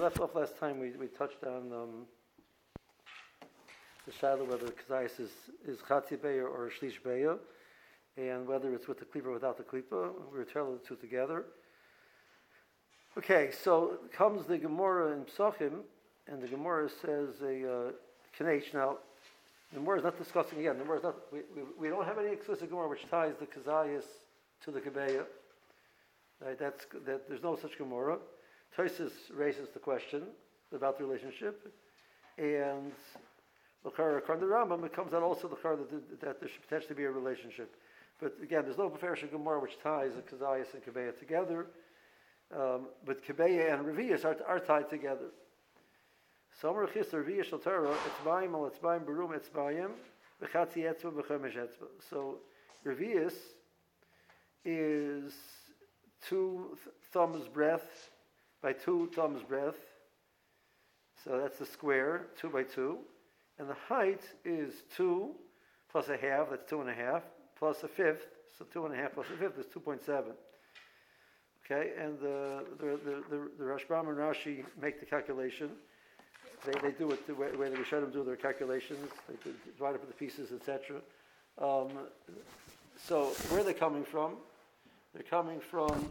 left off last time, we touched on the shadow whether Kazayas is Chatzi Beya or Shlish Beya, and whether it's with the Klipa or without the Klipa. We were telling the two together. Okay, so comes the Gemara in Psachim, and the Gemara says a Kanech. Now, the Gemara is not discussing again. The Gemara is not. We don't have any explicit Gemara which ties the Kazayas to the Kebeya. Right, there's no such Gemara. Tosfos raises the question about the relationship, and according to the Rambam, it comes out also that there should potentially be a relationship. But again, there's no Beferish Gemara which ties the Kazayas and Kebeya together. But Kebeya and Revius are tied together. So Amar Chis Revius Shel Torah Etzbayim Al Etzbayim Barum Etzbayim V'Chatzi Etzba V'Chomesh Etzba. So Revius is 2 thumbs breadth by 2 thumbs breadth. So that's the square, 2 by 2. And the height is 2 plus a half, that's 2.5, plus a fifth, so 2.5 plus a fifth is 2.7. Okay, and the Rashbam and Rashi make the calculation. They do it the way the Rishonim do their calculations. They divide up the pieces, etc. So where are they coming from? They're coming from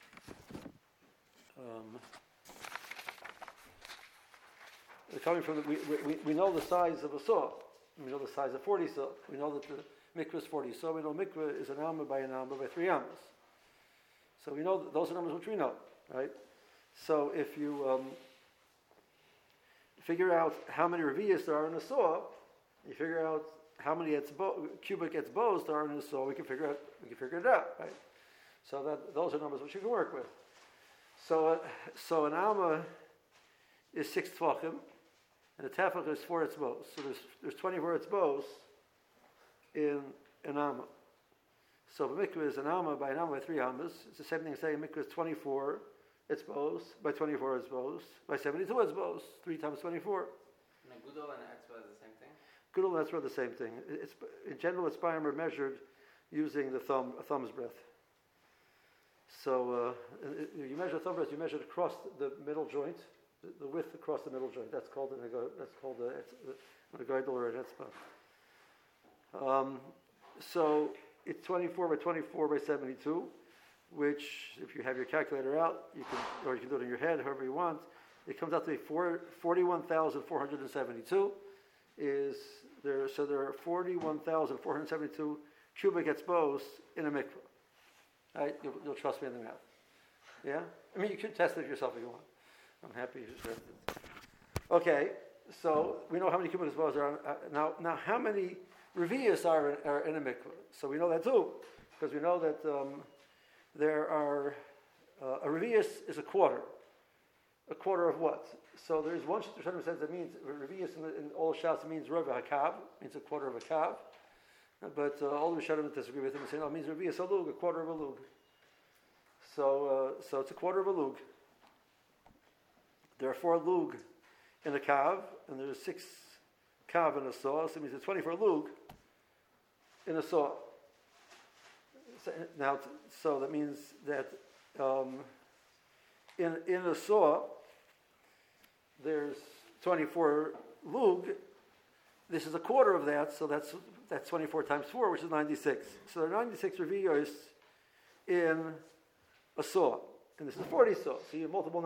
we know the size of a saw. We know the size of 40 saw. We know that the mikvah is 40 saw. We know mikvah is an amma by 3 ammas. So we know that those are numbers which we know, right? So if you figure out how many revias there are in a saw, you figure out how many cubic etzbos there are in a saw, we can figure it out, right? So those are numbers which you can work with. So an amma is 6 tvachim, and a tefach is 4 etzbos. So there's 24 etzbos in an amma. So if a mikvah is an amma by 3 ammas, it's the same thing as saying a mikvah is 24 etzbos by 24 etzbos by 72 etzbos, 3 times 24. And a gudol and an etzbah is the same thing? Gudol and etzbah are the same thing. In general, etzbahim are measured using a thumb's breadth. So you measure thumb breadth, you measure it across the middle joint, the width across the middle joint. That's called a gaidol or an etzbah. So it's 24 by 24 by 72, which, if you have your calculator out, you can do it in your head, however you want. It comes out to be 41,472. So there are 41,472 cubic etzbos in a mikvah. Right? You'll trust me in the math. Yeah? I mean, you could test it yourself if you want. I'm happy you said it. Okay, so we know how many cubic etzbos are on. Now, how many revias are in a mikvah? So we know that too, because we know that there are a revius is a quarter. A quarter of what? So there's one Shittim says that means revius in all shas means rov hakav, means a quarter of a kav. But all the Shittim disagree with him and say no, it means revius a lug, a quarter of a lug. So it's a quarter of a lug. There are 4 lug in a kav, and there's 6 kav in a saw. So it means it's 24 lug in a saw. So that means that in a saw there's 24 lug. This is a quarter of that, so that's 24 times 4, which is 96. So there are 96 reviyos in a saw, and this is 40 saw. So you multiply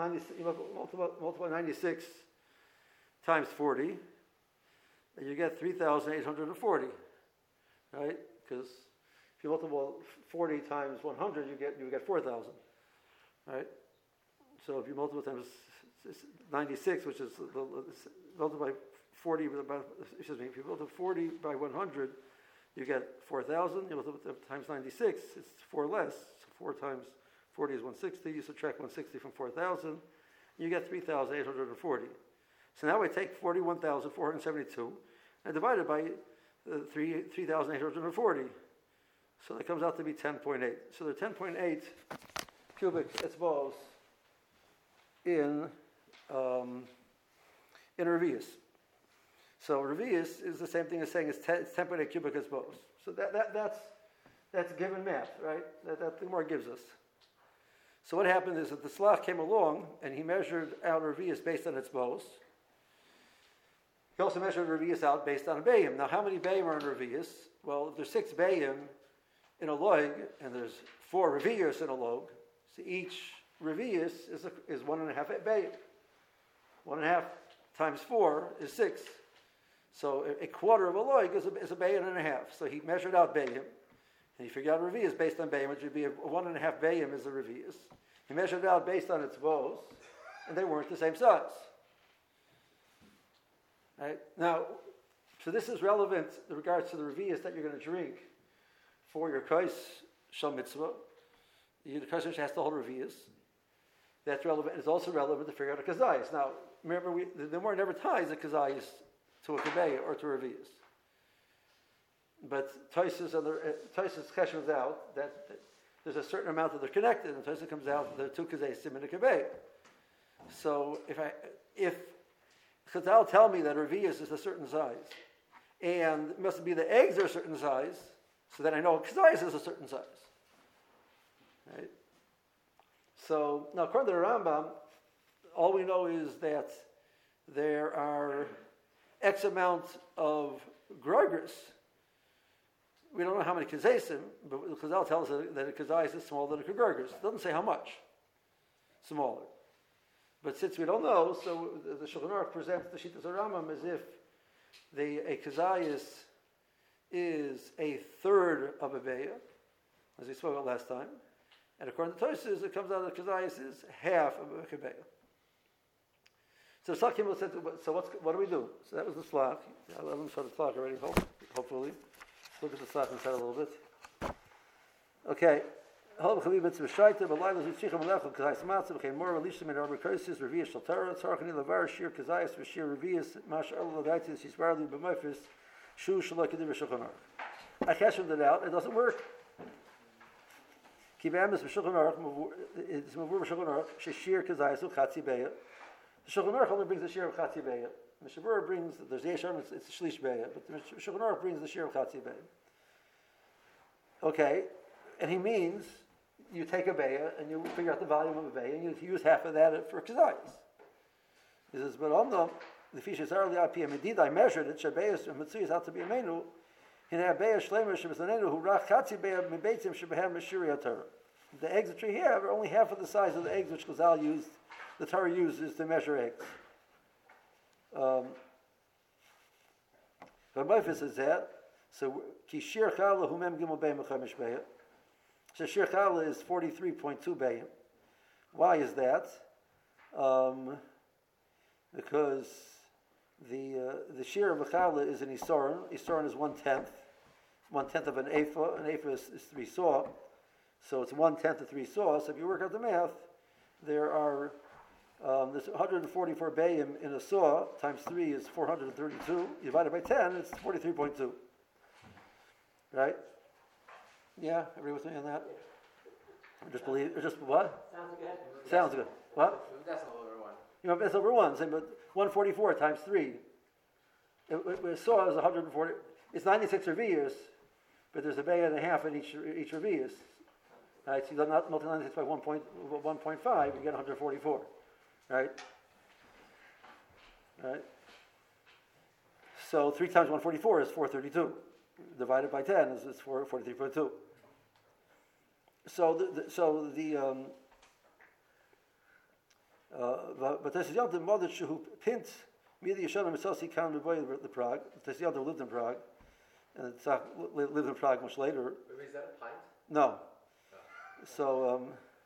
96 times 40, and you get 3,840, right? Because if you multiply 40 times 100, you get 4,000, right? So if you multiply times 96, which is multiply 40 if you multiply 40 by 100, you get 4,000. You multiply times 96, it's 4 less. So 4 times 40 is 160. You subtract 160 from 4,000, you get 3,840. So now we take 41,472 and divide it by 3,840. So that comes out to be 10.8. So there are 10.8 cubic etzbos in revius. So revius is the same thing as saying it's 10.8 cubic etzbos. So that's given math, right? That the Gemara gives us. So what happened is that the Slach came along and he measured out Revius based on its bows. He also measured Revius out based on a Bayim. Now, how many Bayim are in Revius? Well, if there's 6 Bayim in a log, and there's 4 Revius in a log, so each Revius is 1.5 Bayim. 1.5 times 4 is 6. So a quarter of a log is a Bayim and a half. So he measured out Bayim, and he figured out Revius based on Bayim, which would be 1.5 Bayim is a Revius. He measured it out based on its bows, and they weren't the same size. Right? Now, so this is relevant in regards to the Revius that you're going to drink for your Kais Shal Mitzvah. The Kais has to hold Revius. That's relevant. It's also relevant to figure out a Kazayas. Now, remember, the Gemara never ties a Kazayas to a Kabeya or to a Revius. But Taisus questions out that there's a certain amount that they're connected, and Taisus comes out that there are 2 Kazayisim and a Kabeya. So if Chazal tell me that Revius is a certain size, and it must be the eggs are a certain size, so then I know Kazayas is a certain size. Right? So now, according to the Rambam, all we know is that there are X amount of grogers. We don't know how many kazesim, but Chazal tells us that a kazayis is smaller than a grogers. It doesn't say how much smaller. But since we don't know, so the Shulchan Aruch presents the Shittas Rambam as if a kazayis is a third of a beya, as we spoke about last time. And according to Tosfos, it comes out that kazayis is half of a kebeya. So Sakim said, so what do we do? So that was the slach. I let them show the slach already, hopefully. Look at the slach inside a little bit. Okay. Halv Chaviv Mitzvah Shaita, but Laila Zutzich Amalech, Kazayis Matzah, became more religious in Rabbi Kosis, Revius Shaltara, Tzarchani Lavar, Shir Kazayis, Vashir Revius, Mash El Lagaiti, Shisbarli, B'Mefis, Shu Shalakadi V'Shulchan Aruch. I questioned it out, it doesn't work. Kibam is V'Shulchan Aruch, it's Mavur V'Shulchan Aruch, Shishir Kazayis, Chatzi Beya. The Shulchan Aruch only brings the share of Chatzi Beya. The Shavur brings, there's Yesham, it's Shlish Beya, but the Shulchan Aruch brings the share of Chatzi Beya. Okay, and he means you take a Beya and you figure out the volume of a Beya and you use half of that for Kazayis. He says, but on the fish is early Api Medid, I measured it, Shabeyas and Mitzuyas out to be a menu, in a Beya Shlemer Shabbasanenu, who Rach Chatzi Beya Mebeitzim Shabbahem Meshiri Torah. The eggs that we have are only half of the size of the eggs which Chazal used, the Torah uses to measure eggs. Rabbi says that. So Kishir Chala Humem Gimel Beya Mechamish Beya. So Shir Chala is 43.2 Beya. Why is that? Because the Shir of Chala is an Isoran. Isoran is 1/10 of an Ephah. An Ephah is 3 saw. So it's 1/10 of 3 saw. So if you work out the math, there are there's 144 bayim in a saw, times 3 is 432. You divide it by 10, it's 43.2. Right? Yeah, everybody with me on that? Just believe, or just what? Sounds good. Sounds good. What? That's over 1. You know, that's over 1, but 144 times 3. A saw is 140, it's 96 revius, but there's a bay and a half in each revius. Right, so you multiply 96 by 1.5, you get 144. Right? Right? So 3 times 144 is 432. Divided by 10 is 43.2. But this is the mother who pint Midi Yeshana Mitzasi Khan the Prague. This is the lived in Prague, and Tzach lived in Prague much later. Is that a pint? No. So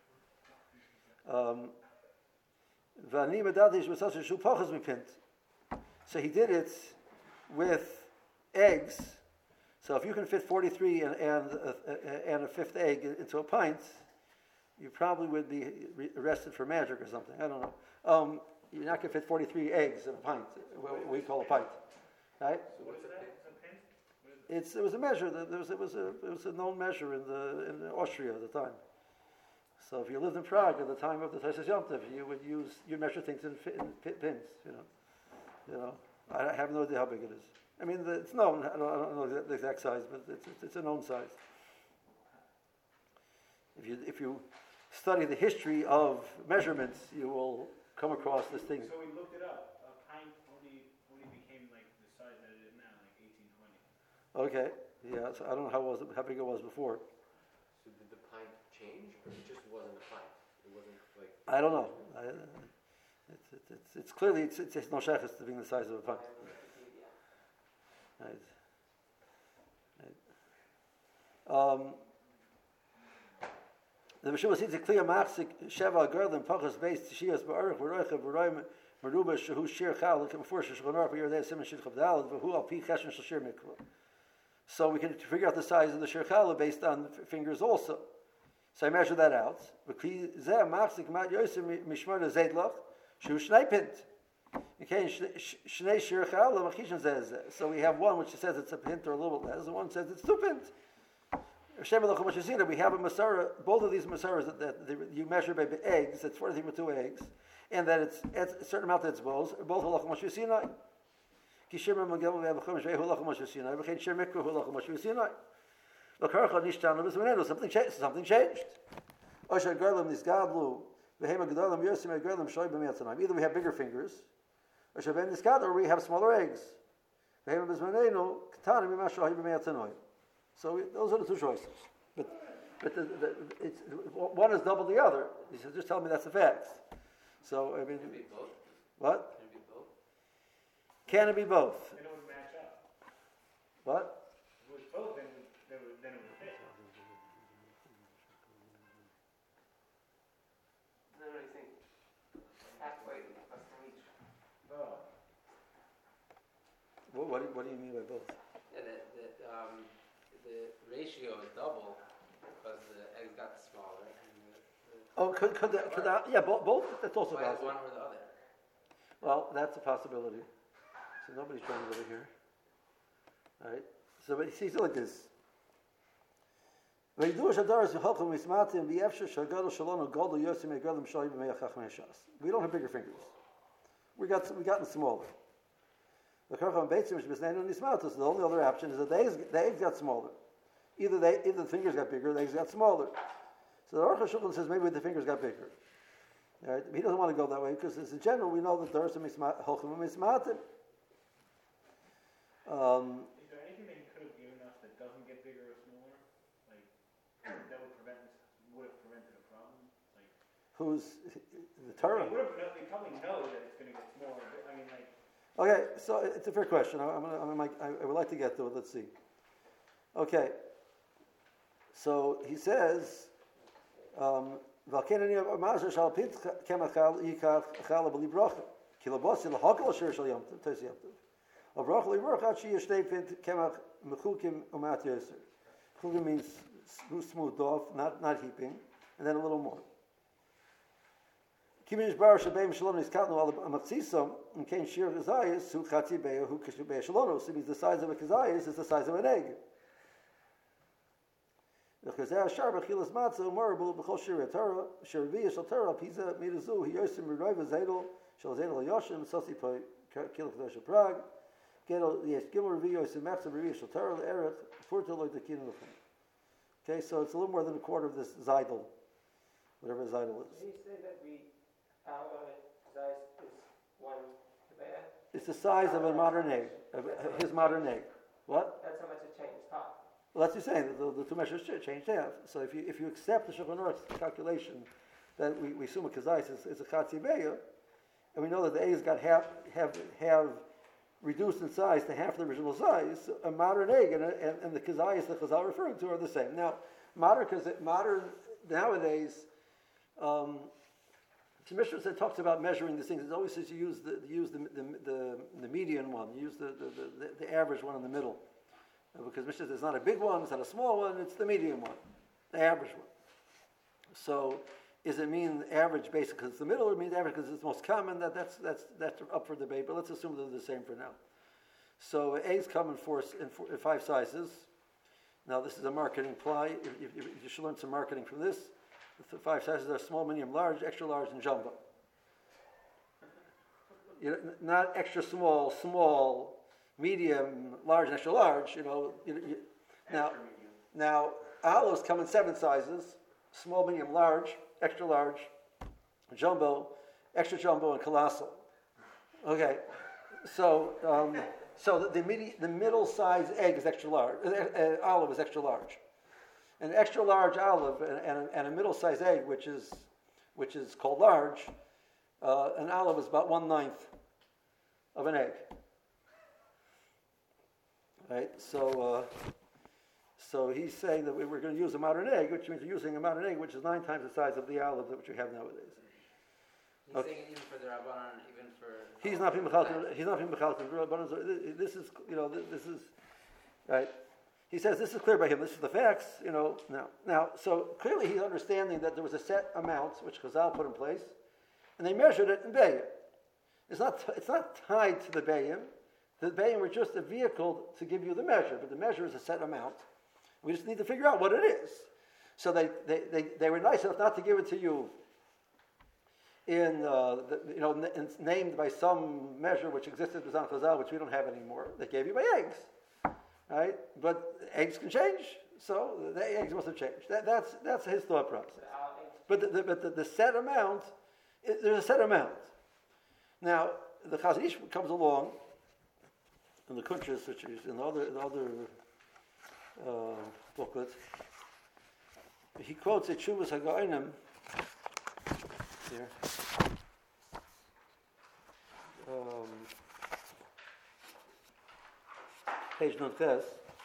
so he did it with eggs. So if you can fit 43 and a fifth egg into a pint, you probably would be arrested for magic or something. I don't know. You're not going to fit 43 eggs in a pint. What we call a pint, right? So what's that? It was a measure. It was a known measure in Austria at the time. So if you lived in Prague at the time of the Tosfos Yom Tov, you measure things in pins. You know. I have no idea how big it is. I mean, it's known. I don't know the exact size, but it's a known size. If you study the history of measurements, you will come across this thing. So we looked it up. A pint only became like the size that it is now, like 1820. Okay, yeah, so I don't know how big it was before. So did the pint change, or it just wasn't a pint? It wasn't like. I don't know. It's clearly it's no shechus to being the size of a pint. Right. The Meshuvah sees a clear machzik sheva girl and pachas based shias ba'arich v'roicha v'roim meruba shehu shir chal like before sheshchonar for yer siman shir chavdal v'hu al pi cheshen shir mikra. So we can figure out the size of the shir chal based on fingers also. So I measure that out. Zeh machzik mat yosem mishmar zeidlach shehu shnei pint. Okay, shnei shir chal machishan zeh. So we have one which says it's a pint or a little bit less, and one says it's 2 pint. We have a masara, both of these masaras that you measure by eggs, it's 42 eggs, and that it's a certain amount that's both halach Moshe Sinai. Kishir Magel we have a chumash halach Moshe Sinai, v'chein shir mikra halach Moshe Sinai. L'karcha nishtan lebizmanenu, something changed. Osher garlam nisgadlu v'hema gedalim yosim garlam shoy b'miyatzanayim. Either we have bigger fingers, osher ben nisgad, or we have smaller eggs. V'hema bizmanenu ketanim b'ma shoy b'miyatzanayim. So those are the two choices. But one is double the other. He says, just tell me that's the facts. So, I mean... Can it be both? What? Can it be both? Can it be both? Then it would match up. What? If it was both, then it would fit. No, I think halfway plus from each. Oh. What do you mean by both? Yeah, the ratio is double because the eggs got smaller. And Could that, yeah, both, that's also why is possible. one or the other? Well, that's a possibility. So nobody's trying to go over here. All right. So but he sees it like this. We don't have bigger fingers. We gotten smaller. The only other option is that the eggs got smaller. Either the fingers got bigger, the eggs got smaller. So the Aruch HaShulchan says maybe the fingers got bigger. All right? He doesn't want to go that way because, in general, we know that there are some holchim mismatim. Is there anything that you could have given us that doesn't get bigger or smaller? Like, that would have prevented a problem? Like, Who's the Torah? They probably know that it's going to get smaller. But, I mean, like... Okay, so it's a fair question. I would like to get to it. Let's see. Okay. So he says, Mechukim means smoothed off, not heaping, and then a little more. Kiminish bar shabem shalom niskatnu al amatzisam and kain shir kazayis hu chatzi beya hu kishu beya shalono. So it means the size of a kazayis is the size of an egg. V'chazeh hashar b'chilas matzah umarabul b'chol shir Torah shir v'yah shal Torah pizah midazu he yosim r'roiva zedel shal zedel yoshim sosi po kil kadosh Prague gedol yes gimel r'viyah yosim mechza r'viyah shal Torah l'erech furta loy tekin l'chem. Okay, so it's a little more than a quarter of this zidel, whatever zidel is. Did he say that our size is 1 kibaya? It's the size of a modern egg, his modern egg. What? That's how much it changed, huh? Well, that's what you're saying. The two measures change half. So if you accept the Shulchan Aruch's calculation that we assume a kazayis is a chatzi beya, and we know that the eggs got have reduced in size to half the original size, a modern egg and the kazayis the Chazal referring to are the same. Now, modern nowadays. The Mishnah talks about measuring these things. It always says you use the median one. You use the average one in the middle, because Mishnah says it's not a big one, it's not a small one. It's the median one, the average one. So, does it mean average basically because it's the middle, or it means average because it's the most common? That's up for debate. But let's assume they're the same for now. So eggs come in 5 sizes. Now this is a marketing ply. You should learn some marketing from this. The 5 sizes are small, medium, large, extra large, and jumbo. Not extra small, small, medium, large, and extra large. Now olives come in 7 sizes: small, medium, large, extra large, jumbo, extra jumbo, and colossal. Okay, so the middle size egg is extra large. Olive is extra large. An extra large olive and a middle size egg, which is called large, an olive is about 1/9 of an egg. Right. So he's saying that we're going to use a modern egg, which means we're using a modern egg, which is 9 times the size of the olive which we have nowadays. He's saying even for the Rabbanan, even for... He's not being mechalten. This is, this is, right. He says this is clear by him. This is the facts, Now, so clearly he's understanding that there was a set amount which Chazal put in place, and they measured it in Bayim. It's not tied to the Bayim. The Bayim were just a vehicle to give you the measure, but the measure is a set amount. We just need to figure out what it is. So they were nice enough not to give it to you it's named by some measure which existed in Chazal, which we don't have anymore. They gave you by eggs, right? But eggs can change, so the eggs must have changed. That's his thought process. But the set amount, there's a set amount. Now the Chazon Ish comes along, in the Kuntres, which is in the other booklet. He quotes a Tshuvas HaGaonim here. Page Nuntes.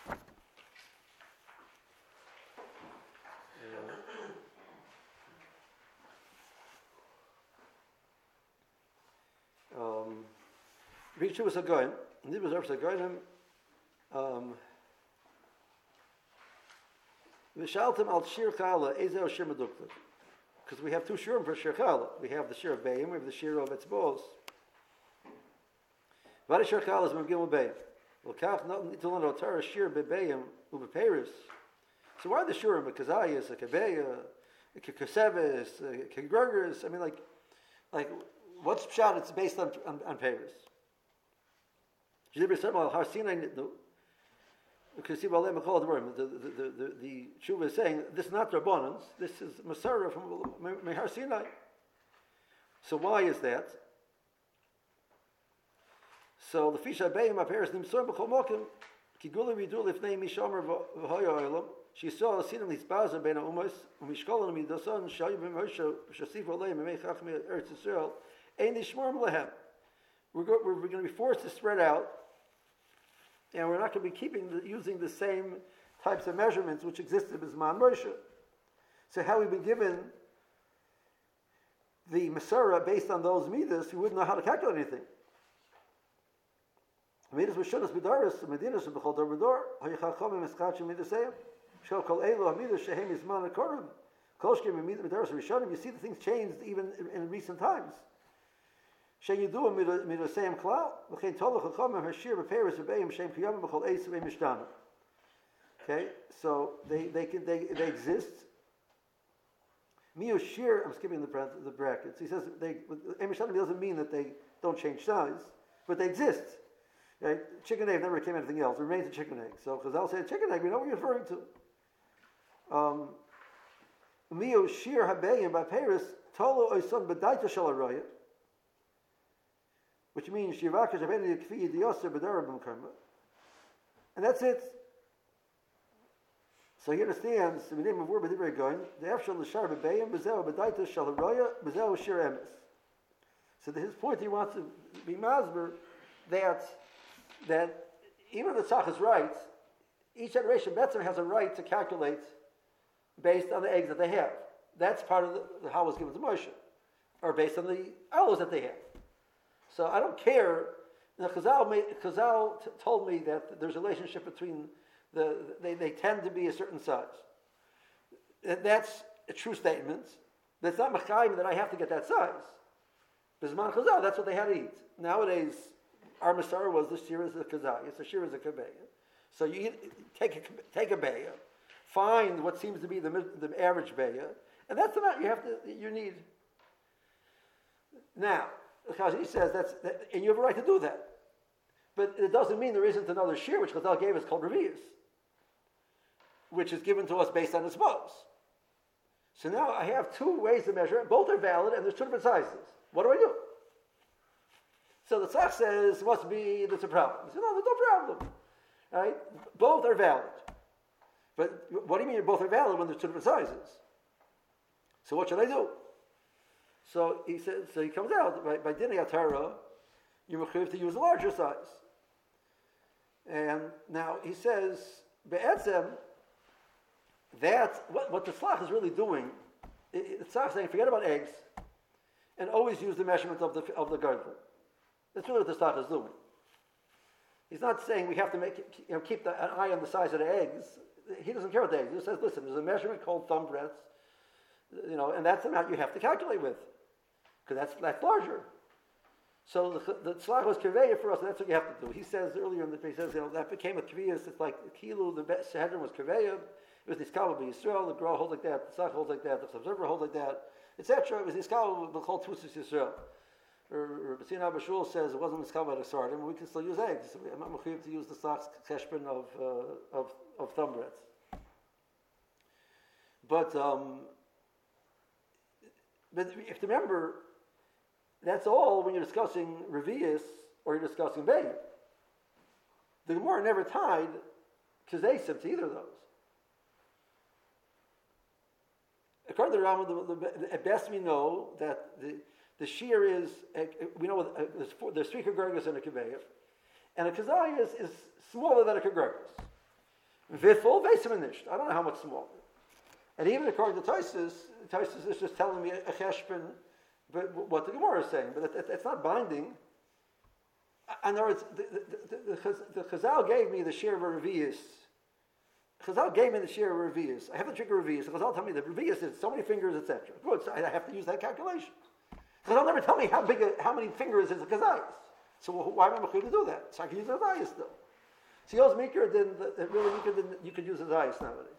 Read Tshuvas HaGaonim. And this was Tshuvas HaGaonim. V'shaltem al shir chala, ezeo shir medukta. Because we have 2 shirim for shir chala. We have the shir of Bayim, we have the shir of Etzbos. Vada shir chala is Memgim Bayim. L'kach nitulon otara shir bebayim ubeperis. So why are the shirim? A kazayas, a kabeya, a kaseves, a kagurgers. I mean, like what's pshat? It's based on Paris. Because the Tshuva is saying this is not Rabbanans, this is Masara from Mehar Sinai. So why is that? So the Fisha Beim Aperes Nimsor B'chol Mokim Kiguli Vidul Ifnei Mishomer V'Hoyo Olam She saw Sinam Litzbazim Bein HaUmos Umishkolan Midason Shayu B'Moshe Shasif Olei Memei Chachmei Eretz Yisrael Ein Nishmor Lehem. We're going to be forced to spread out, and we're not going to be using the same types of measurements which existed as Man Moshe. So how we've been given the Masorah based on those midas, we wouldn't know how to calculate anything. Midas v'shunas b'daris, medinas b'chol dor b'dor, ha'yichachom eschachim midasayim, shel kol elu ha'midas shehem yizman ha'korim, kol shkim b'daris v'shonim. You see the things changed even in recent times. Okay, so they exist. Shir, I'm skipping the brackets. He says doesn't mean that they don't change size, but they exist. Right? Chicken egg never came anything else. It remains a chicken egg. So Chazal said chicken egg, we know what you're referring to. Shir habayim by Paris tolo oison b'daita shel arayah. Which means and that's it. So he understands the name of word b'divrei goyim. The afshal l'shar b'bayim b'zeu b'daita shal haroya b'zeu shir emes. So to his point, he wants to be masber that even if the tzach is right, each generation betzim has a right to calculate based on the eggs that they have. That's part of the how it was given to Moshe, or based on the olives that they have. So I don't care. Chazal told me that there's a relationship between they tend to be a certain size. That's a true statement. That's not mechayim that I have to get that size. Bizman Chazal, that's what they had to eat. Nowadays, our Masara was the shir is a kazayas, the shir is a kabeya. So you take a beya, find what seems to be the average beya, and that's the amount you need. Now, he says and you have a right to do that. But it doesn't mean there isn't another shir which Chazal gave us called Revius, which is given to us based on its bows. So now I have two ways to measure it. Both are valid, and there's two different sizes. What do I do? So the tzach says, must be, there's a problem. He said, no, there's no problem. Right? Both are valid. But what do you mean both are valid when there's two different sizes? So what should I do? So he says, so he comes out, by dinei atara, you're mechuyev to use a larger size. And now he says, be'etzem, that, what the tzlach is really doing, the tzlach is saying, forget about eggs, and always use the measurement of the garden. That's really what the tzlach is doing. He's not saying we have to keep an eye on the size of the eggs. He doesn't care about the eggs. He just says, listen, there's a measurement called thumb breadths, and that's the amount you have to calculate with, because that's larger. So the tzlach was kaveya for us, and that's what you have to do. He says earlier in the he says, that became a kviyas. It's like kilu. The Sanhedrin was kaveya. It was niskal b'Yisrael. The Gra holds like that. The tzlach holds like that. The observer holds like that, etc. It was niskal b'chol tfusus Yisrael. Or B'tzina B'Shul says it wasn't niskal by the sardim. We can still use eggs. I'm not mechuyev to use the tzlach's cheshbon of thumb breadths. But you have to remember, that's all when you're discussing Revius or you're discussing Bein. The Gemara never tied Kazesim to either of those. According to the Rambam, at best we know that the shear is, we know there's three Kagurgas and a Kaveyev, and a Kazayas is smaller than a Kagurgas. Viful, Vesimanish. I don't know how much smaller. And even according to Tosfos is just telling me a cheshbon, but what the Gemara is saying, but it's not binding. In other words, the Chazal gave me the share of a Revius. Chazal gave me the share of a Revius. I have the trick of Revius. Chazal tell me that Revius is so many fingers, etc. Good, so I have to use that calculation. Chazal never tell me how many fingers is a Kazayas. So why am I going to do that? So I can use a Kazayas still. So Yos Mikra, really you could use a Kazayas nowadays.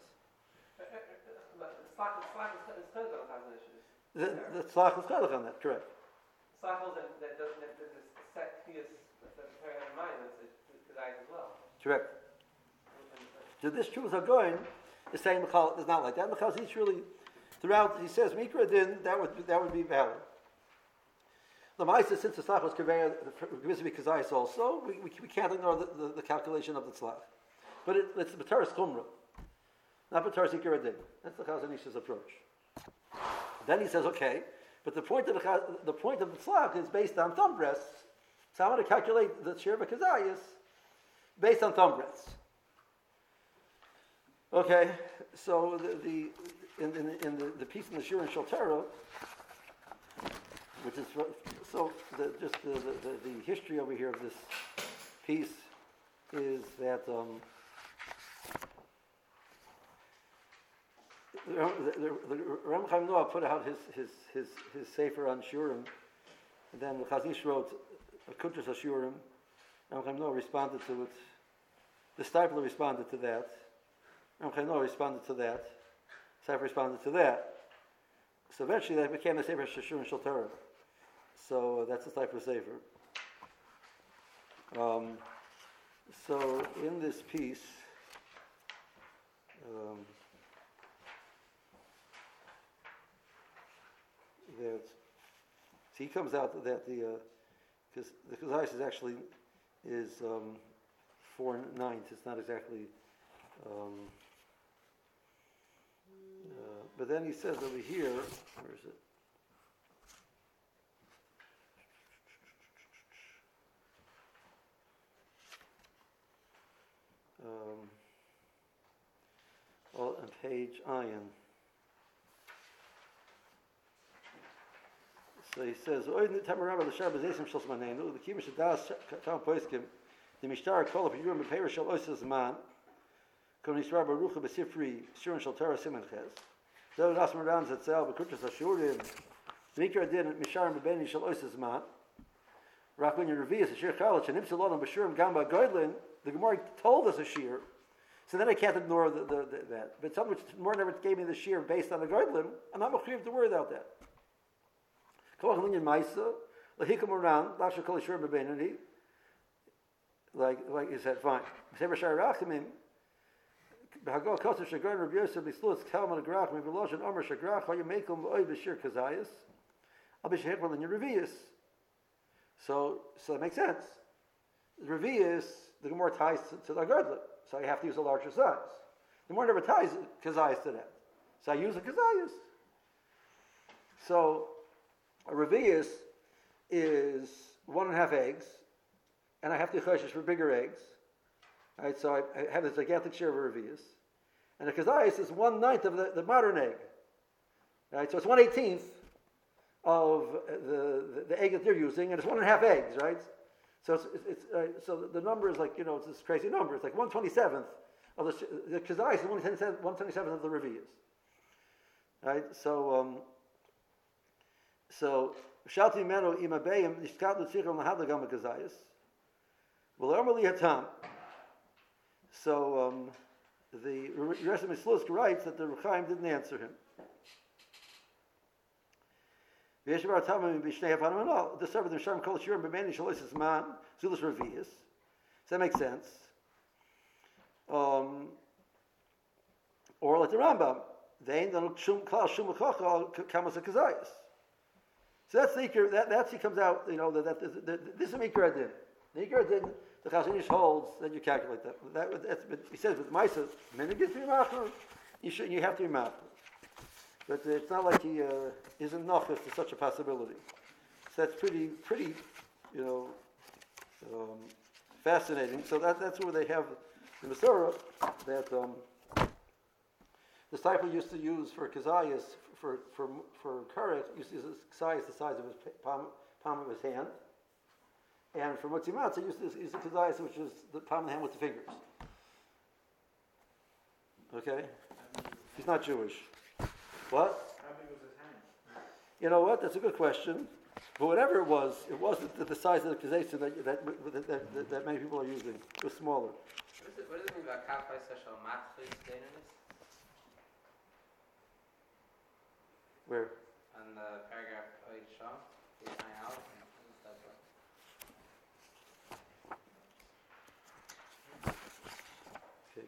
The tzlach is chaylich on that, correct? Tzlach holds that doesn't have this set kiyas that the parent had in mind, that's the diet as well. Correct. So this Shuvas HaGoyin is saying Michal is not like that. Michal is really throughout. He says Mikra Din that would be valid. The Ma'aseh, since the tzlach was kaveya, gives to be kazayis also. We can't ignore the calculation of the tzlach, but it's the B'taras Chumrah, not B'taras Ikar Din. That's the Chazon Ish's approach. Then he says, okay, but the point of the tzlach is based on thumb breadths. So I'm going to calculate the share of a kazayis based on thumb breadths. Okay, so in the piece in the Shir and Shaltera, which is the history over here of this piece is that the Ram Chaim Noah put out his sefer on Shurim, and then Chazon Ish wrote a Kuntras HaShurim. Ram Chaim Noah responded to it. The Stipler responded to that. Ram Chaim Noah responded to that. Sefer responded to that. So eventually that became the sefer Shurim Shel Torah. So that's the type of sefer. So in this piece. That he comes out that because the Kazayas is actually 4/9. It's not exactly. But then he says over here, where is it? On page Ayin. So he says, the Mishtar call up Yurim Bepeir Shal Oisas Man, Kom Yisrael Baruch Besifri Shurin Shal Torah Siman Ches. So Ras Maran Zetzel Bekutas Hashurim, Mikra Din Mishar Bebeni Shal Oisas Man, Rachman Yervias Ashir Chalach and Imsalon Bashurim Gamba Goydlin. The Gemara told us a shear, so then I can't ignore that. But something which more never gave me the shear based on a Goydlin, I'm not mechuyev to worry about that. Like he said, fine. B'Hagol Kosev Shagran Rabbi Yosef B'Slutz Kalman Agrach Meviloshin Omer Shagrach Hayamekum V'Oy B'Shir Kazayas Abishechel in your Revius. So that makes sense. The Revius, the Gemara ties to the Agardla, so I have to use a larger size. The Gemara never ties Kazayas to that, so I use a Kazayas. So a Revius is 1.5 eggs, and I have to choshesh for bigger eggs. Right, so I have this gigantic share of a Revius. And a Kazayas is 1/9 of the modern egg. Right, so it's 1/18 of the egg that they're using, and it's 1.5 eggs, right? So so the number is like, it's this crazy number. It's like 1/27 of the Kazayas is 1/27 of the Revius. Right, so Shalti Meno Imabeim Nishkat Lutzichem Lahadagam Kazayas. Well, Ermali Hatam. So the Yerusha Mislusk writes that the Rechaim didn't answer him. V'yeshivar Tamim b'shnei hapanim anol. The servant of Shem Kol Shirim b'meni shalois man zulus revius. Does that make sense? Or like the Rambam, they ain't done shum klal shum lechocha kamas hakazayis. So that's the ikar. That's he comes out. This is the ikar adin. The ikar adin. The Chazon Ish holds that you calculate that. He says with Maisa, you have to be machmir. But it's not like he isn't nochus to such a possibility. So that's pretty, fascinating. So that's where they have the Masorah that the disciple used to use for kazayas for karet. Used to use kazayas the size of his palm of his hand. And for Mutzi Matzah, he used to use the kazayas, which is the palm of the hand with the fingers. Okay? He's not Jewish. What? How big was his hand? You know what? That's a good question. But whatever it wasn't the size of the kazayas that many people are using. It was smaller. What does it mean about kafai social matchis deinis? Where? On the paragraph Oisham, the sign out. Okay.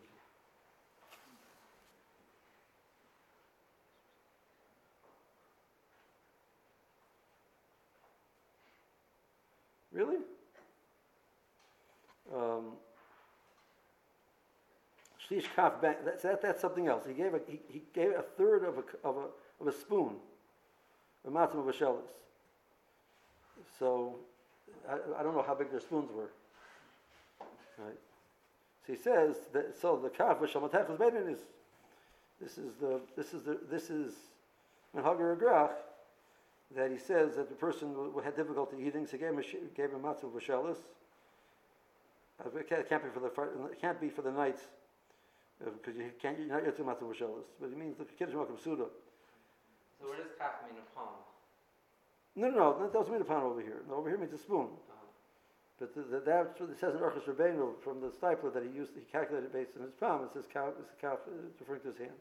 Really? Shlish kaf bank. That's something else. He gave a third of a spoon, a matzah of a shelis. So I don't know how big their spoons were. Right. So he says that. So the kaf v'shalmatechus beinin is. This is menhager agrach that he says that the person had difficulty eating. So he gave him matzah of a shelis. It can't be for the night. Because you're not yet to matzah v'shelis, but it means the kiddush malkum suda. So where does kaf mean a palm? No, that doesn't mean a palm over here. No, over here means a spoon. But that's what it says in Orchos Rabbeinu from the stipler that he calculated based on his palm. It says kaf, it's referring to his hand.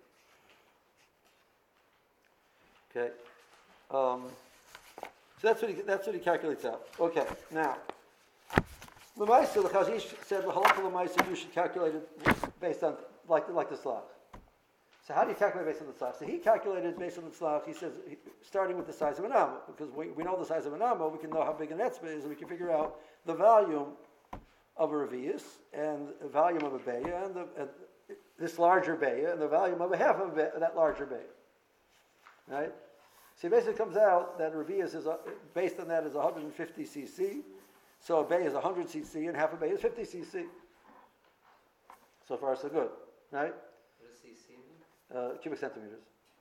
Okay, so that's what he calculates out. Okay, now. L'maisa, the Chazish said the halacha l'maisa you should calculate it based on like the slach. So how do you calculate based on the slach? So he calculated based on the slach. He says starting with the size of an amma, because we know the size of an amma, we can know how big an etzbah is, and we can figure out the volume of a revius and the volume of a beya and this larger beya and the volume of a half of that larger beya. Right. So he basically comes out that revius is based on that is 150 cc. So a bay is 100 cc and half a bay is 50 cc. So far, so good, right? What does cc mean? Cubic centimeters.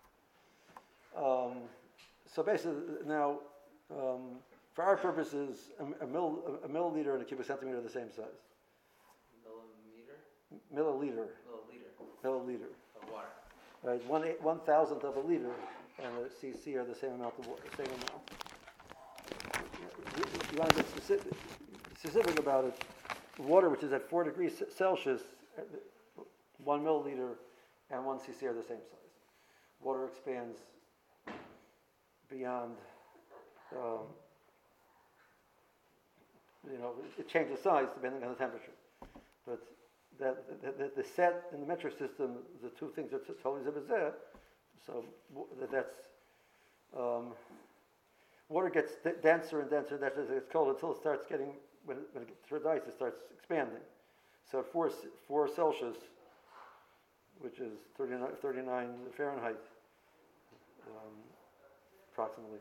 So basically, now, for our purposes, a milliliter and a cubic centimeter are the same size. Milliliter? Milliliter. Of water. Right, 1/1000th of a liter and a cc are the same amount of water. Same amount. You want to get specific about it, water which is at 4 degrees Celsius, 1 milliliter and 1 cc are the same size. Water expands beyond, it changes size depending on the temperature. But that the set in the metric system, the two things are totally zebazeh. So that's water gets denser and denser and denser as it gets cold until it starts getting, when it gets toward ice, it starts expanding. So at 4 Celsius, which is 39 Fahrenheit, approximately.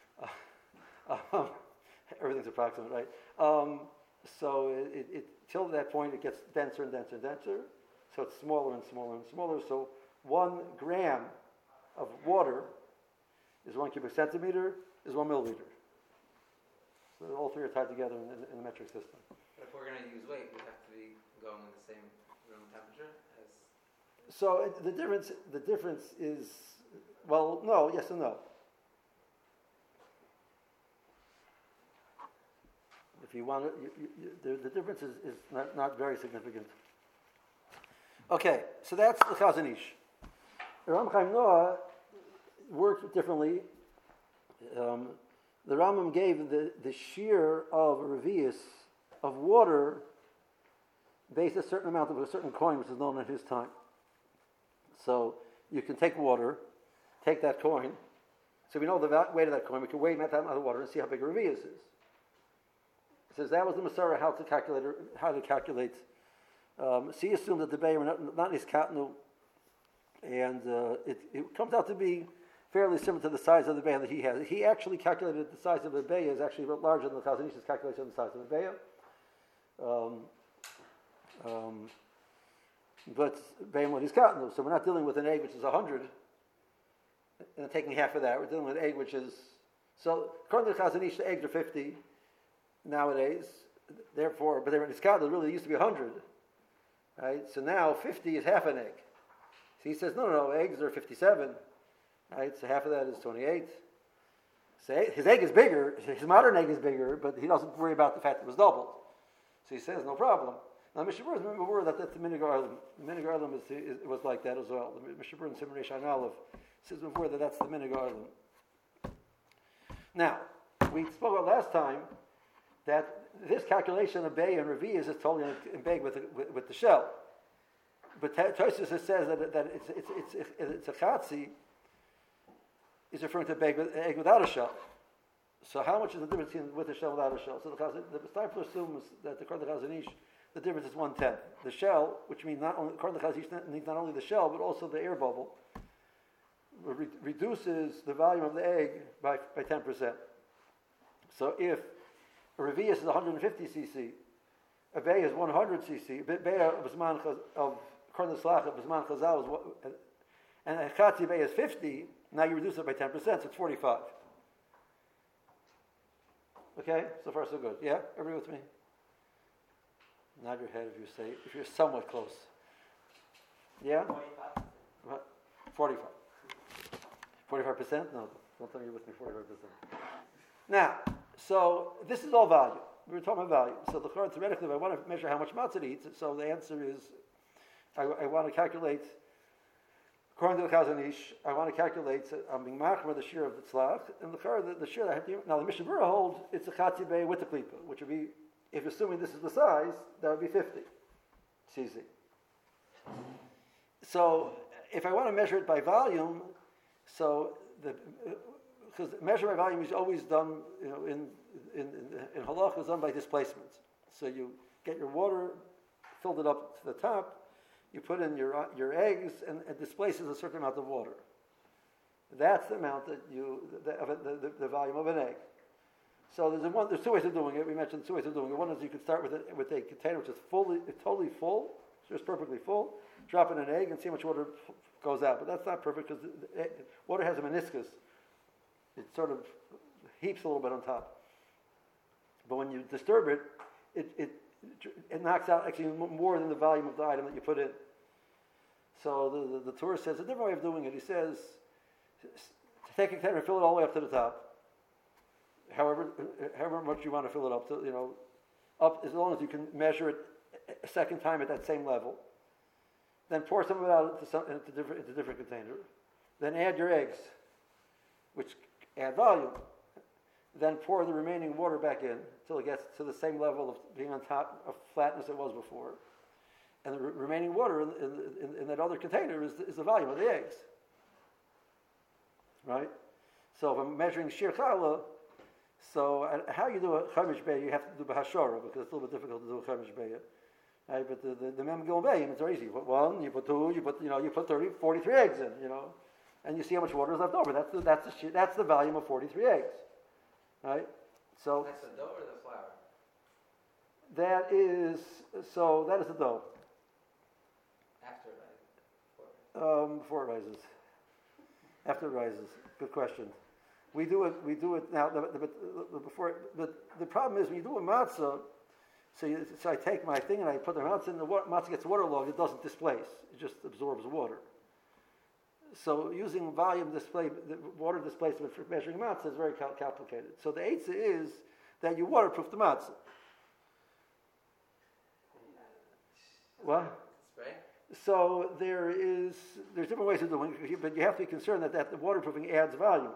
Everything's approximate, right? So it till that point it gets denser and denser and denser. So it's smaller and smaller and smaller. So 1 gram of water is 1 cubic centimeter, is 1 milliliter. So all three are tied together in the metric system. But if we're going to use weight, we have to be going in the same room temperature as. So the difference is, well, no, yes and no. If you want to, the difference is not very significant. Okay, so that's the Chazon Ish. Ram Chaim Noah worked differently. The Rambam gave the shear of a revius of water based a certain amount of a certain coin, which is known in his time. So you can take water, take that coin. So we know the weight of that coin. We can weigh that amount of water and see how big a revius is. It says that was the Masara how to calculate. So he assumed that the Be'er were not Iskatnu, and it comes out to be fairly similar to the size of the Be'er that he has. He actually calculated the size of the Be'er is actually a bit larger than the Chazon Ish's calculation of the size of the Be'er. But Be'er what Iskatnu, so we're not dealing with an egg which is 100, and taking half of that. We're dealing with an egg which is, so according to the Chazon Ish, the eggs are 50 nowadays. Therefore, but they were in Iskatnu, really used to be 100. Right? So now 50 is half an egg. So he says, no, eggs are 57. Right? So half of that is 28. So his egg is bigger, his modern egg is bigger, but he doesn't worry about the fact that it was doubled. So he says, no problem. Now, Mishabur is aware that that's the Minig Arlim. The Minig Arlim was like that as well. The Mishabur in Simon Reish Aleph says before that that's the Minig Arlim. Now, we spoke about last time that this calculation of Bay and Revi'is is totally in Bay with the shell. But Tosfos says that it's a Chatzi is referring to an egg without a shell. So how much is the difference with a shell without a shell? So the disciple assumes that according to Chazon Ish, the difference is 1/10. The shell, which means not only according to Chazon Ish, needs not only the shell but also the air bubble, reduces the volume of the egg by 10%. So if a Revi'is is 150 cc, a Bay is 100 cc, Bay of according to Slacha, Bisman Chazal is, and a Chatzi Bay is 50, now you reduce it by 10%, so it's 45. Okay, so far so good. Yeah, everybody with me? Nod your head if you're somewhat close. Yeah? 45. 45%? No, don't tell me you're with me, 45%. Now, so this is all value. We were talking about value. So the Chor, theoretically, if I want to measure how much matzah it eats, so the answer is, I want to calculate, according to the Chazon Ish, I want to calculate, I'm being machmer the shear of the tzlach, and the Chor, the shear I have to, now the Mishnah Berurah holds, it's a Chatzi Bay with the klipa, which would be, if assuming this is the size, that would be 50 cc. So, if I want to measure it by volume, so because measure by volume is always done, in halach is done by displacement. So you get your water, filled it up to the top, you put in your eggs, and it displaces a certain amount of water. That's the amount that the volume of an egg. So there's 2 ways of doing it. We mentioned 2 ways of doing it. One is you could start with a container which is totally full, just perfectly full, drop in an egg and see how much water goes out. But that's not perfect because water has a meniscus. It sort of heaps a little bit on top. But when you disturb it, it knocks out actually more than the volume of the item that you put in. So the Torah says a different way of doing it. He says to take a container and fill it all the way up to the top. However much you want to fill it up to, up as long as you can measure it a second time at that same level. Then pour some of it out into different container. Then add your eggs, which add volume. Then pour the remaining water back in until it gets to the same level of being on top of flatness it was before. and the remaining water in that other container is the volume of the eggs. Right? So if I'm measuring shir challah, so how you do a chaimish beya, you have to do b'hashara, because it's a little bit difficult to do a chaimish beya. Right? But the mem gil beya, it's very easy. You put 1, you put 2, you put 43 eggs in, and you see how much water is left over. That's the volume of 43 eggs. Right? So That's the dough or the flour? that is the dough. After rising. Before it rises. After it rises. Good question. We do it now. The problem is when you do a matzah, so I take my thing and I put the matzah in, the matzah gets waterlogged, it doesn't displace. It just absorbs water. So using volume display, the water displacement for measuring matzah is very complicated. So the eitzah is that you waterproof the matzah. What? Spray? So there's different ways of doing it, but you have to be concerned that the waterproofing adds volume.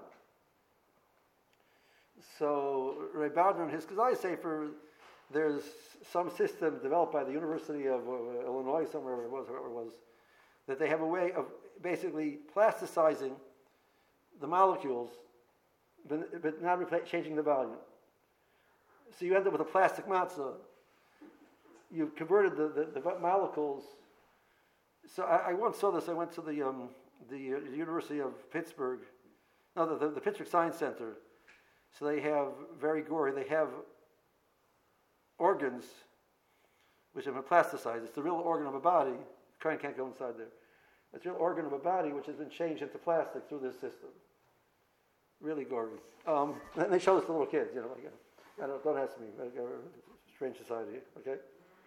So Ray Bowden and his Kazai Sefer, there's some system developed by the University of Illinois, wherever it was, that they have a way of basically plasticizing the molecules, but not changing the volume. So you end up with a plastic matzah. You've converted the molecules. So I once saw this. I went to the University of Pittsburgh, the Pittsburgh Science Center. So they have very gory. They have organs which have been plasticized. It's the real organ of a body. Crane can't go inside there. It's the real organ of a body which has been changed into plastic through this system. Really gory. And they show this to little kids. Don't ask me. Strange society. Okay.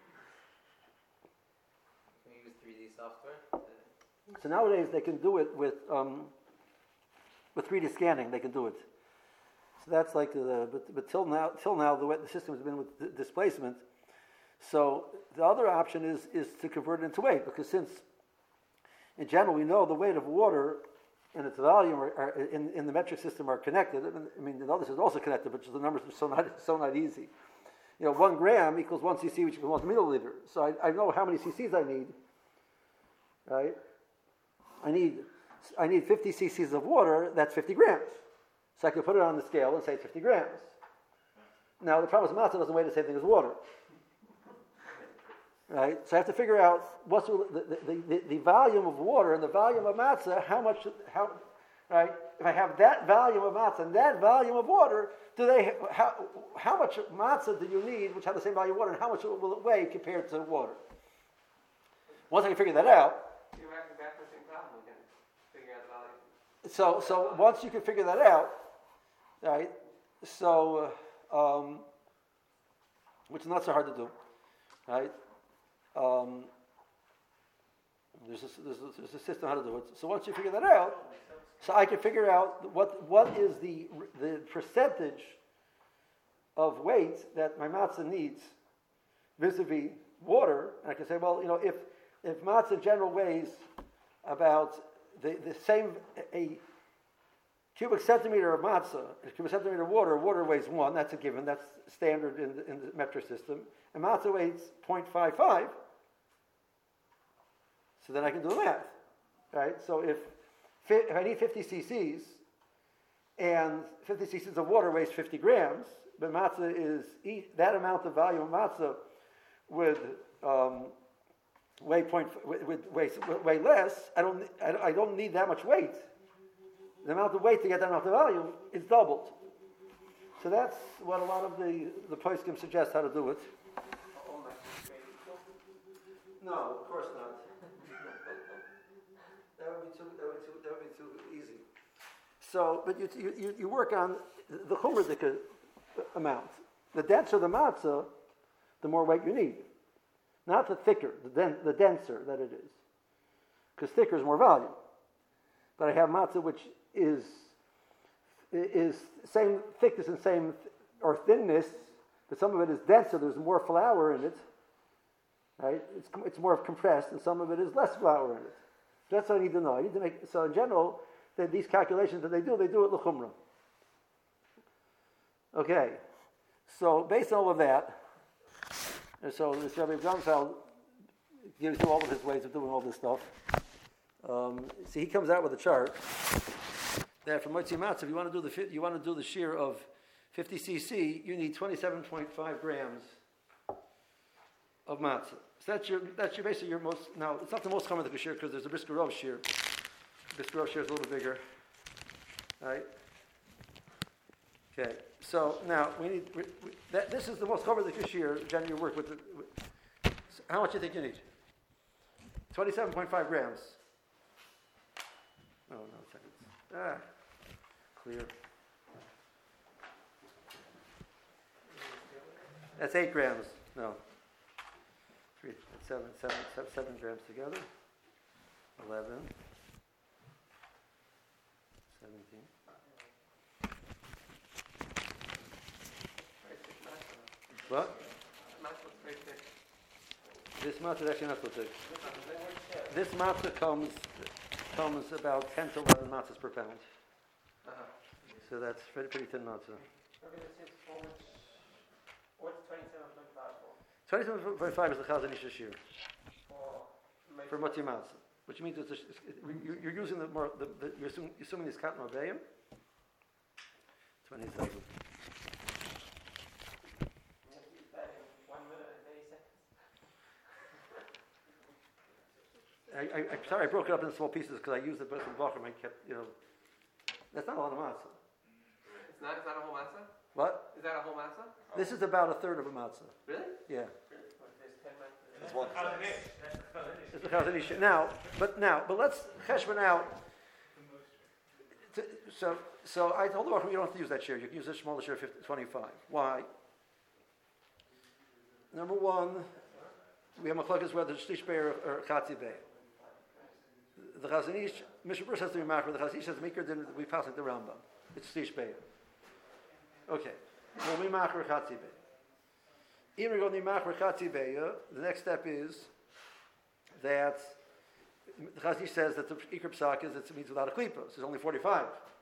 Can you use 3D software? So nowadays they can do it with 3D scanning. They can do it. So that's like but till now the way the system has been with displacement. So the other option is to convert it into weight, because since in general we know the weight of water and its volume are in the metric system are connected. I mean, the other is also connected, but the numbers are so not easy. 1 gram equals 1 cc, which equals 1 milliliter. So I know how many cc's I need. Right? I need 50 cc's of water. That's 50 grams. So I can put it on the scale and say it's 50 grams. Now the problem is matzah doesn't weigh the same thing as water. Right? So I have to figure out what's the volume of water and the volume of matzah, right? If I have that volume of matzah and that volume of water, how much matzah do you need, which have the same value of water, and how much will it weigh compared to water? Once I can figure that out, You're back to the same problem again. Figure out the value. so once you can figure that out, right? So, which is not so hard to do, right? There's a system how to do it. So once you figure that out, so I can figure out what is the percentage of weight that my matzah needs vis-a-vis water, and I can say, well, if matzah in general weighs about the same a cubic centimeter of matzah, a cubic centimeter of water weighs 1. That's a given. That's standard in the metric system. And matzah weighs 0.55. So then I can do the math, right? So if I need 50 cc's, and 50 cc's of water weighs 50 grams, but matzah is that amount of volume of matzah would weigh less. I don't need that much weight. The amount of weight to get that amount of volume is doubled. So that's what a lot of the poskim suggest how to do it. No, of course not. That would be too easy. So, but you work on the chumrah amount. The denser the matzah, the more weight you need. Not the thicker, the denser that it is. Because thicker is more volume. But I have matzah which is same thickness and same or thinness, but some of it is denser. There's more flour in it. Right? It's more compressed, and some of it is less flour in it. That's what I need to know. I need to make so in general these calculations that they do it l'chumrah. Okay, so based on all of that, and so this Rabbi Gonfeld gives you all of his ways of doing all this stuff. See, he comes out with a chart that for Motzi Matzah, if you want to do the shear of 50 cc, you need 27.5 grams of matzah. So that's your basically your most. Now it's not the most common shear because there's a Briskerov shear. Briskerov shear is a little bigger, right? Okay. So now we need this is the most common shear. Jenny, you work with. So how much do you think you need? 27.5 grams. Oh, no, seconds. Clear. That's 8 grams. No. 3, 7 grams together. 11. 17. What? This matzah is actually not so thick. This matzah comes about 10 to 11 matzahs per pound. So that's pretty thin matzah. What's 27.5 for? 27.5 is the Chazon Ish shear for Motzi Matzah, which means you're using you're assuming this Katan Avayim. 27. I'm sorry, I broke it up in small pieces because I used it both in Bachram. I kept, that's not a lot of matzah. It's not a whole matzah? What? Is that a whole matzah? This is about a third of a matzah. Really? Yeah. That's one. It's the Chazon Ish. Now, but let's cheshbon out. So I told the Bachram you don't have to use that share. You can use a smaller share, 25. Why? Number one, we have machlokes whether it's shlish be'er or chatzi be'er. The Chazon Ish, Mishnah Berurah has to be machmer. The Chazon Ish says mikra din we pass it the Rambam. It's shlish be'er. Okay, well we machmer chatzi be'er. Even when we machmer chatzi be'er, the next step is that the Chazon Ish says that the ikar psak is it means without a klipa. So it's only 45.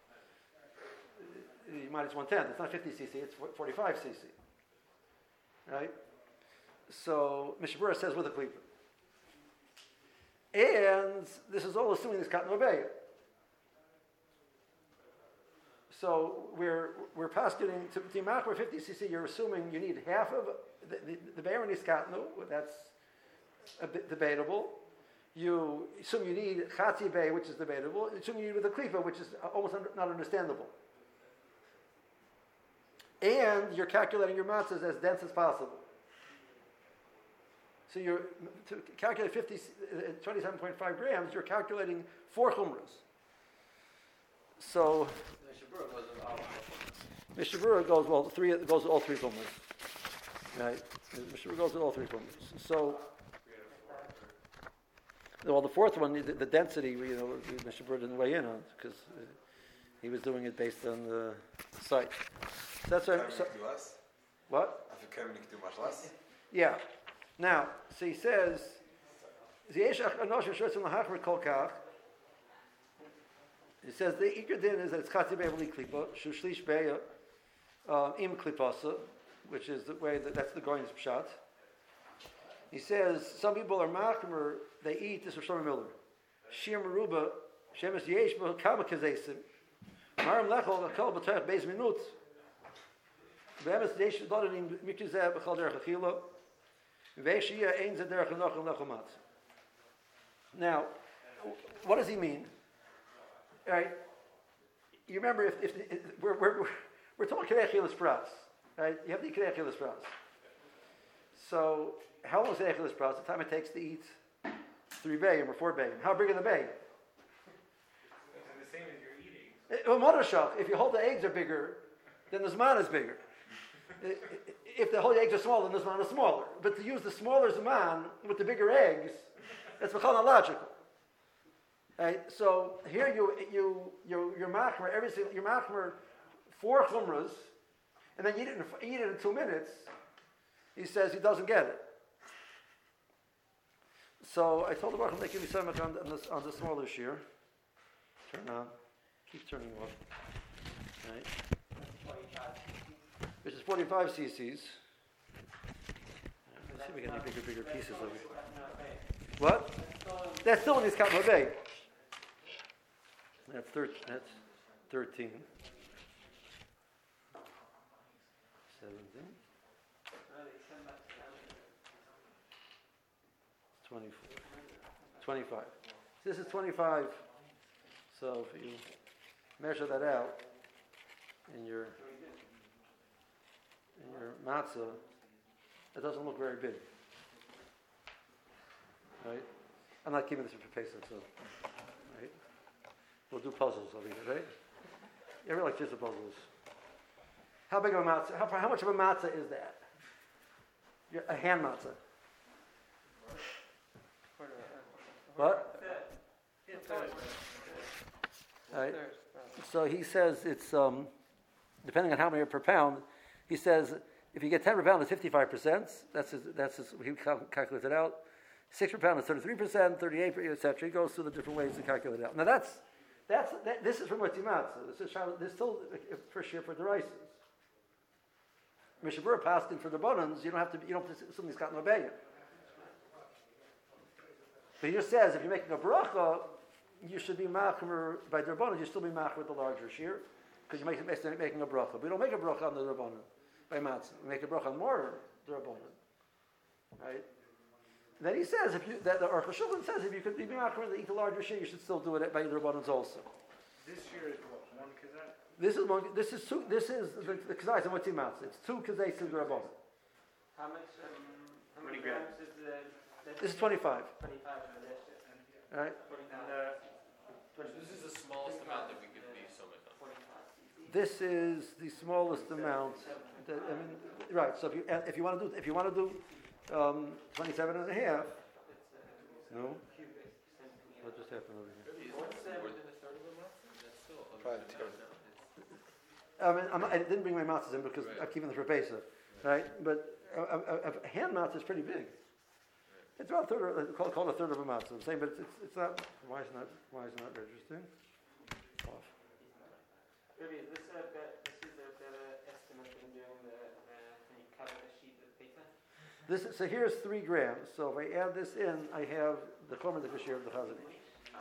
You minus 110. It's not 50 cc. It's 45 cc. Right. So Mishnah Berurah says with a klipa. And this is all assuming this Katan Avayim. So we're pasketing to Machmer 50 cc. You're assuming you need half of the Be'er is Katnu. That's a bit debatable. You assume you need Chatzi Be'er, which is debatable. You assume you need with a Klifa, which is almost not understandable. And you're calculating your matzahs as dense as possible. So you're to calculate 27.5 grams. You're calculating 4 chumras. So Mishnah Berurah goes goes with all 3 chumras. Right? Mishnah Berurah goes with all 3 chumras. So, well, the 4th one, the density, Mishnah Berurah didn't weigh in on because he was doing it based on the site. So that's right. What? If you can do much less. Yeah. Now, so he says, he says the ikar din is that it's chatzi be'er v'li klipa, shu shlish be'er im klipasa, which is the way that's the Goyen's pshat. He says some people are machmer, they eat this from Shlomo Miller. Shir meruba shemes yesh bo kama kazesim. Maram lechol akol b'tayach beis minut. Be'emes yesh dodanim mikizeh b'chal derech achila. Now, what does he mean? All right, you remember if we're talking Kedei Achilas Pras, right? You have the Kedei Achilas Pras. So, how long is Kedei Achilas Pras? The time it takes to eat 3 bayim or 4 bayim. How big are the bayim? It's the same as you're eating. If you hold the eggs are bigger, then the zman is bigger. If the whole eggs are smaller, then the zman is smaller. But to use the smaller zman with the bigger eggs, that's not logical. Right? So here you're machmer you're machmer 4 chumras, and then you eat it in 2 minutes. He says he doesn't get it. So I told the Baruch they give me some on the smaller shear. Turn on, keep turning off. Right. Which is 45 cc's. Let's see if we get any bigger pieces of it. What? That's still in his Katma Bay. That's 13. 17. 24. 25. This is 25. So if you measure that out in your matzah, it doesn't look very big. Right? I'm not keeping this for Pesach, so right? We'll do puzzles over here, right? You ever like just the puzzles? How big of a matzah? How much of a matzah is that? A hand matzah. What? Right. So he says it's depending on how many are per pound. He says if you get 10 per pound, it's 55%. That's his, he calculates it out. 6 per pound is 33%, 38%, etc. He goes through the different ways to calculate it out. Now this is from Motzi Matzah. This is still for shir for deraises. Mishabura passing for the bonans, you don't have to something's got no bayan. But he just says if you're making a bracha, you should be machmer by derbanan. You still be machmer with the larger shir because you're making a bracha. But we don't make a bracha on the derbanan by matzah. We make a bracha on more derbanan, right? Then he says that the Aruch HaShulchan says if you could be machmer to eat the larger shir, you should still do it by derbanans also. This year is what, one kazai? This is the kazai and what's matzah. It's 2 kazai to derbanan. How many grams is the? This is 25. 25 for this year. Right. This is the smallest amount that we could be so much on. This is the smallest amount. Right. So if you want to do 27 and a half. No. What just happened over here? More than a third of a month? That's still I didn't bring my matzahs in because I'm keeping this for Pesach, right? But a hand matzah is pretty big. It's about a third, called a third of a matzah. I'm saying, but it's not. Why is it not registering? Off. Maybe this is a better estimate than doing when you cover the sheet of pizza. So here's 3 grams. So if I add this in, I have the chomer the kashir of the chazon ish.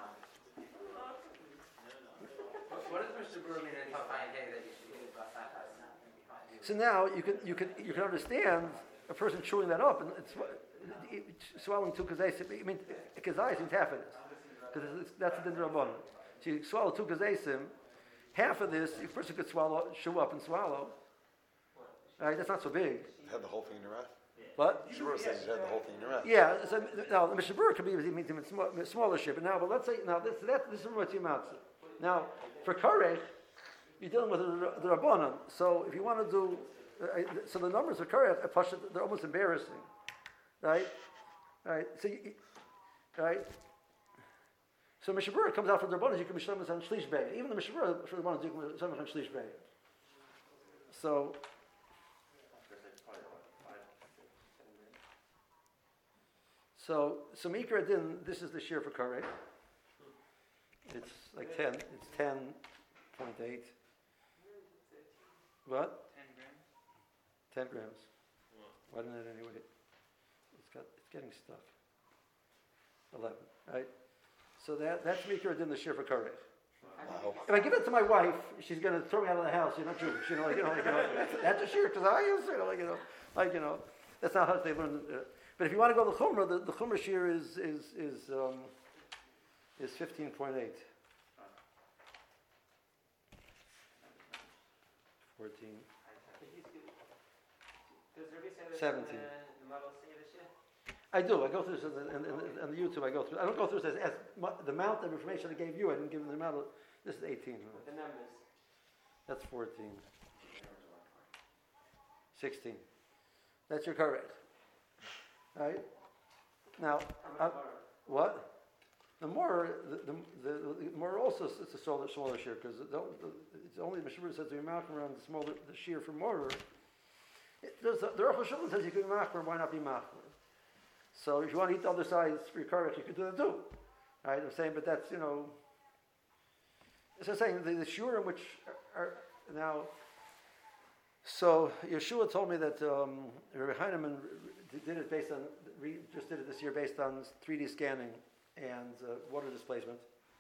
What does Mr. Brewer mean in Tafai Hay that you should eat about 5%? So now you can understand a person chewing that up and it's swallowing 2 kazaisim. I mean, kazais means half of this because that's the din rabbanon. So you swallow 2 kazaisim, half of this a person could chew up and swallow. Right? That's not so big. You had the whole thing in your mouth? What? Shabur says you had the whole thing in your mouth. Yeah. So now the mishabur could be even smaller ship. But let's say now this is Motzi Matzah. Now for karech, you're dealing with the rabbanon. So if you want to do, so the numbers of karech, they're almost embarrassing, right? Right. So mishabur comes out from the rabbanon. You can be shlemus on shlish bay. Even the mishabur for the rabbanon you can be shlemus on shlish bay. So. So Mikra Din, this is the shear for Karek. It's like 10. It's 10.8. What? 10 grams. Why didn't it anyway? It's getting stuck. 11, right? So that's Mikra Din, the shear for Karek. Wow. If I give it to my wife, she's going to throw me out of the house. You're not Jewish, that's a shear because I use, that's not how they learn. But if you want to go to the Chumrah, the Chumrah shear is 15.8. 14. Does Ruby say this 17. in the model C this year? I do. I go through this on the YouTube. I go through. I don't go through this as the amount of information I gave you. I didn't give them the amount of. This is 18. The numbers. That's 14. 16. That's your correct. Right? Now, what? The more also it's a smaller shear because it's only the Mishabur says to be machmer around the shear for mortar. The Aruch HaShulchan says you can be machmer. Why not be machmer? So if you want to eat the other sides for your karech, you could do that too. Right? I'm saying, but that's So I'm saying the shiurim which are now. So Yeshua told me that Rabbi Heinemann did it based on, just did it this year based on 3D scanning and water displacement.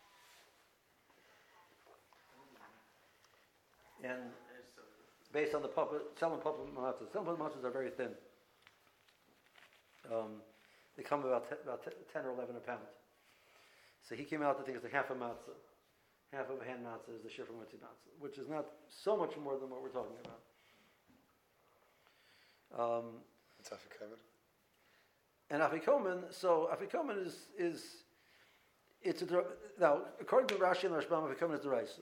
And based on the selling pulpit matzahs. Selling pulpit matzahs are very thin. They come about 10 or 11 a pound. So he came out to think it's a half a matzah. Half of a hand matzah is the shifra mitzi matzah, which is not so much more than what we're talking about. It's afikomen. And afikomen, so afikomen is it's a now according to Rashi and the Rashbam, afikomen is the rice.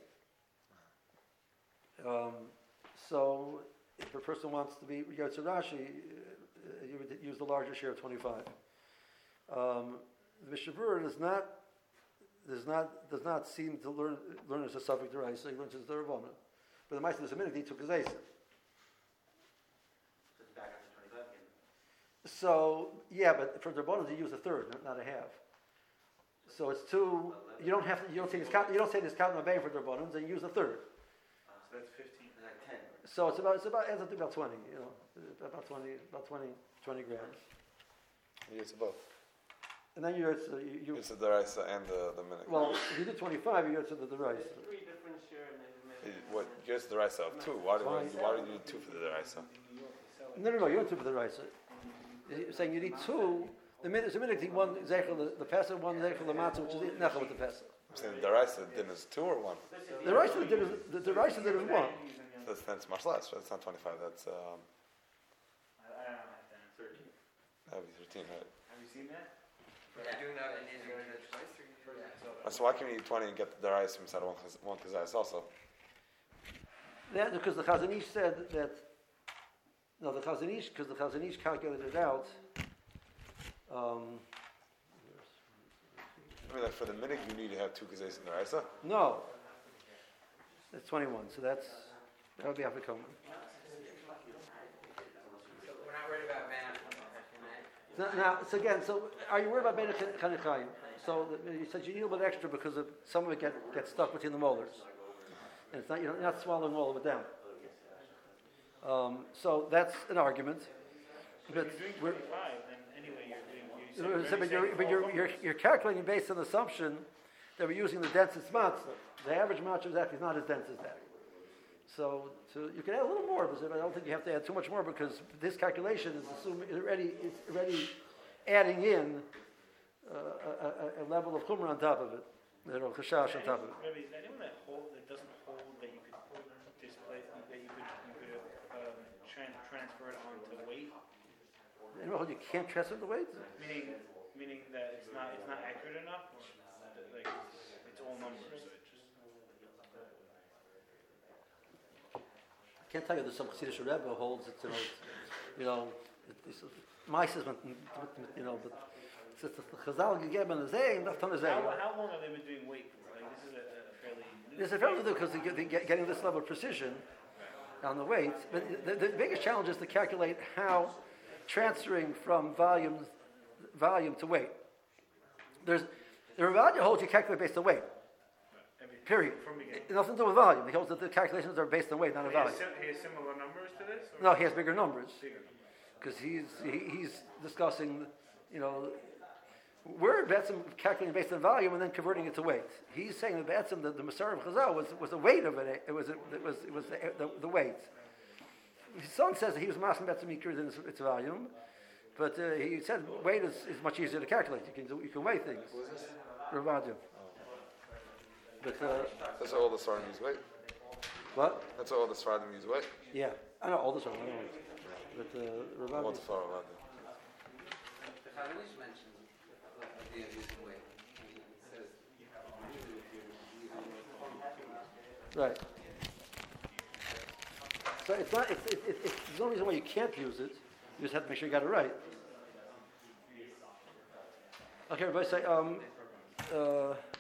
So if a person wants to be regards to Rashi, you would use the larger share of 25. The Mishnah Berurah does not seem to learn as a suffix deraisa. He learns as the Ravona. But the Ma'aser the Semitic, he took his Eisa. So yeah, but for the Ravona, you use a third, not a half. So it's two. You don't have to. You don't say this count in the for the Ravona, then you use a third. So that's 15. Like 10. So it's about ends up to about 20. You know, about 20 grams. You use both. And then you It's the deraisa and the minute. well, if you do 25, you go to the rice. There's 3 different share measurements. What? Just the deraisa of 2. Why do you do 2 for the deraisa? No, you don't do for the rice. You're saying you need 2. The minute one exactly the pesach, one exactly the matzah, which is nechal with the pesach. I'm saying the deraisa din is 2 or 1. The rice did is 1. That's much less. Right? It's not 25. That's I don't have that. 13. that would be 13, right? Have you seen that? Doing that in twice or So why can we eat 20 and get the deraisa instead of one kazayas also? That because the Chazon Ish said that. No, the Chazon Ish calculated it out. I mean, like for the minute, you need to have 2 kazayas in the deraisa. No, that's 21. So that would be afikomen. So we're not worried about man. Now, so are you worried about Bein Chanichayim? So you said you need a little bit extra because some of it gets stuck between the molars, and it's not you're not swallowing all of it down. So that's an argument. But If you're doing 25, then anyway you're calculating based on the assumption that we're using the densest matzah. The average matzah is actually not as dense as that. So you can add a little more, but I don't think you have to add too much more because this calculation is assuming it's already adding in a level of chumrah on top of it, chashash on top of it. Maybe anyone that doesn't hold that you could displace that you could transfer it onto weight. Anyone you can't transfer the weight? Meaning that it's not accurate enough. Like it's all numbers. So it just I can't tell you there's some Chassidish Rebbe holds it, mice is, but it's the Chazal Gegeben and Zay, and Daftan Zay. How long have they been doing weight for? Like this is a fairly new. This is fairly new because they're getting this level of precision on the weight. But the biggest challenge is to calculate how transferring from volume to weight. The Ravadia holds you calculate based on weight. Period. Nothing to do with volume. He holds that the calculations are based on weight, not on volume. He has similar numbers to this? Or? No, he has bigger numbers Bigger. because he's discussing, we're calculating based on volume and then converting it to weight. He's saying that the Masar of Chazal was the weight of it. It was the weight. His son says that he was masking Betzim Mikra than its volume, but he said weight is much easier to calculate. You can weigh things. Ravadia. But That's all the Sfardim use weight. what? That's all the Sfardim use weight. Yeah, I know all this one. I know. But Ravadia. What's the Sfardim? The Chazon Ish mentions the idea of using weight. He says Right. So it's not. There's no reason why you can't use it. You just have to make sure you got it right. Okay, everybody say.